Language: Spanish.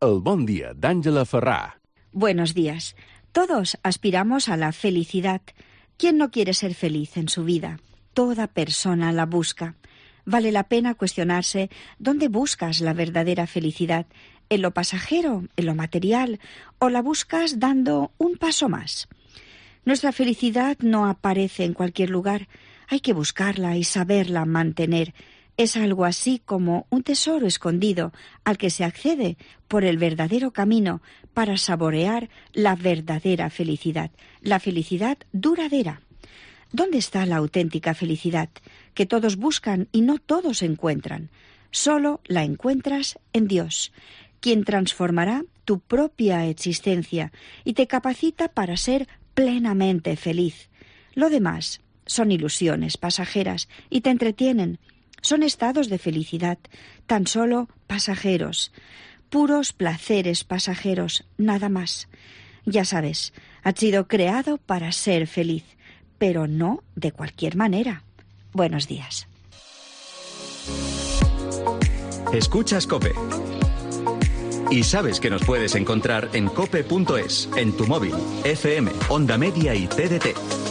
El bon dia d'Àngela Ferrà. Buenos días. Todos aspiramos a la felicidad. ¿Quién no quiere ser feliz en su vida? Toda persona la busca. Vale la pena cuestionarse dónde buscas la verdadera felicidad, en lo pasajero, en lo material, o la buscas dando un paso más. Nuestra felicidad no aparece en cualquier lugar. Hay que buscarla y saberla mantener. Es algo así como un tesoro escondido al que se accede por el verdadero camino para saborear la verdadera felicidad, la felicidad duradera. ¿Dónde está la auténtica felicidad que todos buscan y no todos encuentran? Solo la encuentras en Dios, quien transformará tu propia existencia y te capacita para ser plenamente feliz. Lo demás son ilusiones pasajeras y te entretienen. Son estados de felicidad, tan solo pasajeros, puros placeres pasajeros, nada más. Ya sabes, has sido creado para ser feliz, pero no de cualquier manera. Buenos días. Escuchas COPE. Y sabes que nos puedes encontrar en cope.es, en tu móvil, FM, Onda Media y TDT.